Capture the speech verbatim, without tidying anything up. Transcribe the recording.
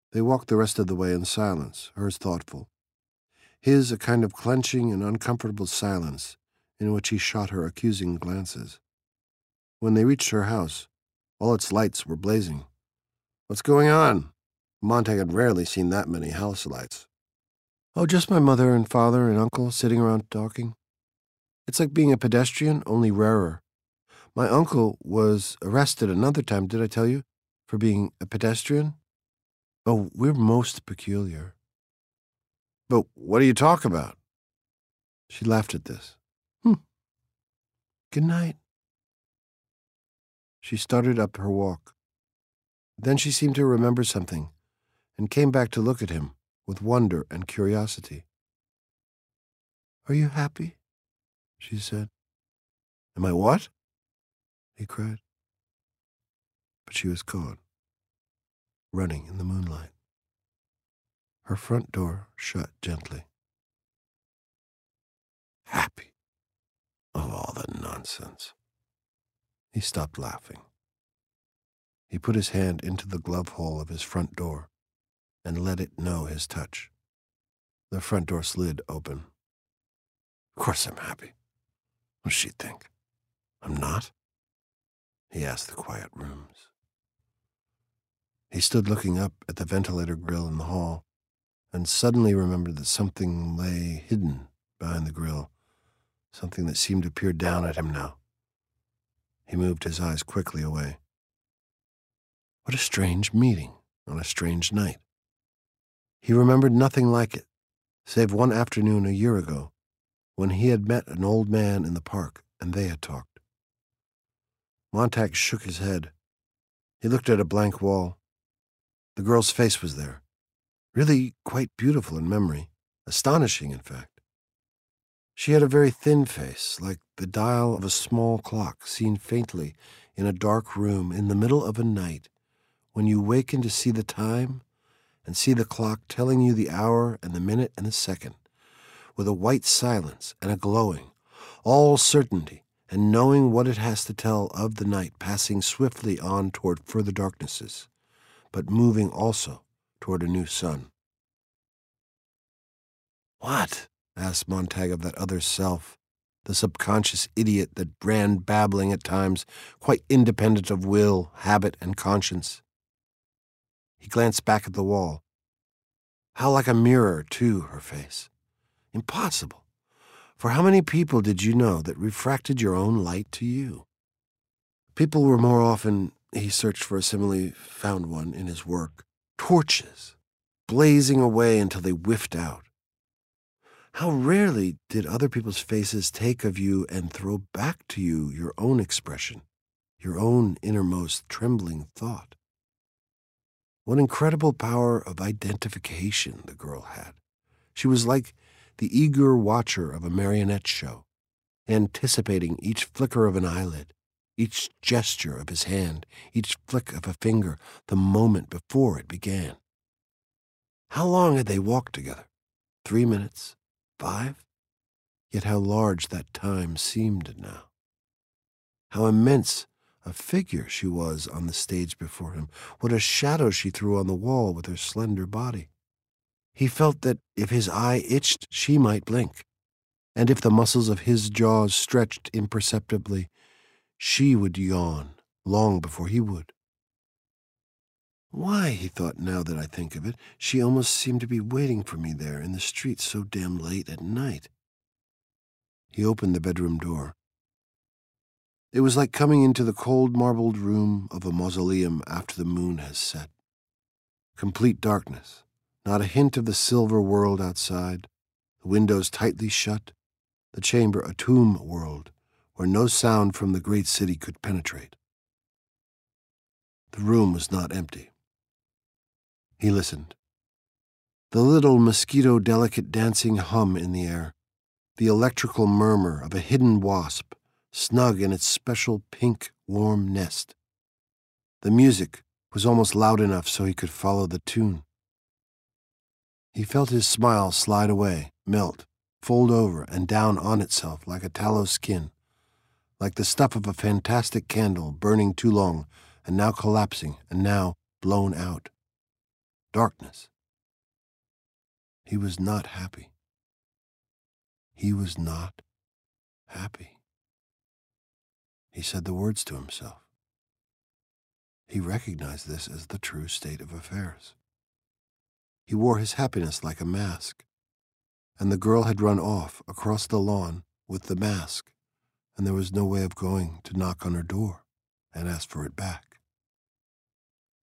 They walked the rest of the way in silence, hers thoughtful, his a kind of clenching and uncomfortable silence in which he shot her accusing glances. When they reached her house, all its lights were blazing. "What's going on?" Montag had rarely seen that many house lights. "Oh, just my mother and father and uncle sitting around talking. It's like being a pedestrian, only rarer. My uncle was arrested another time, did I tell you, for being a pedestrian? Oh, we're most peculiar." "But what do you talk about?" She laughed at this. Hmm. Good night. She started up her walk. Then she seemed to remember something and came back to look at him with wonder and curiosity. "Are you happy?" she said. "Am I what?" he cried. But she was gone, running in the moonlight. Her front door shut gently. Happy? Of all the nonsense. He stopped laughing. He put his hand into the glove hole of his front door and let it know his touch. The front door slid open. "Of course I'm happy. What does she think? I'm not?" he asked the quiet rooms. He stood looking up at the ventilator grill in the hall and suddenly remembered that something lay hidden behind the grill, something that seemed to peer down at him now. He moved his eyes quickly away. What a strange meeting on a strange night. He remembered nothing like it, save one afternoon a year ago, when he had met an old man in the park and they had talked. Montag shook his head. He looked at a blank wall. The girl's face was there, really quite beautiful in memory, astonishing, in fact. She had a very thin face, like the dial of a small clock seen faintly in a dark room in the middle of a night, when you waken to see the time and see the clock telling you the hour and the minute and the second, with a white silence and a glowing, all certainty and knowing what it has to tell of the night passing swiftly on toward further darknesses, but moving also toward a new sun. "What?" asked Montag of that other self, the subconscious idiot that ran babbling at times, quite independent of will, habit, and conscience. He glanced back at the wall. How like a mirror, too, her face. Impossible. For how many people did you know that refracted your own light to you? People were more often, he searched for a simile, found one in his work, torches, blazing away until they whiffed out. How rarely did other people's faces take of you and throw back to you your own expression, your own innermost trembling thought. What incredible power of identification the girl had. She was like the eager watcher of a marionette show, anticipating each flicker of an eyelid, each gesture of his hand, each flick of a finger, the moment before it began. How long had they walked together? Three minutes? Five? Yet how large that time seemed now. How immense a figure she was on the stage before him. What a shadow she threw on the wall with her slender body. He felt that if his eye itched, she might blink, and if the muscles of his jaws stretched imperceptibly, she would yawn long before he would. Why, he thought, now that I think of it, she almost seemed to be waiting for me there in the street so damn late at night. He opened the bedroom door. It was like coming into the cold marbled room of a mausoleum after the moon has set. Complete darkness, not a hint of the silver world outside, the windows tightly shut, the chamber a tomb world where no sound from the great city could penetrate. The room was not empty. He listened. The little mosquito-delicate dancing hum in the air, the electrical murmur of a hidden wasp, snug in its special pink, warm nest. The music was almost loud enough so he could follow the tune. He felt his smile slide away, melt, fold over and down on itself like a tallow skin, like the stuff of a fantastic candle burning too long and now collapsing and now blown out. darkness. He was not happy. He was not happy. He said the words to himself. He recognized this as the true state of affairs. He wore his happiness like a mask, and the girl had run off across the lawn with the mask, and there was no way of going to knock on her door and ask for it back.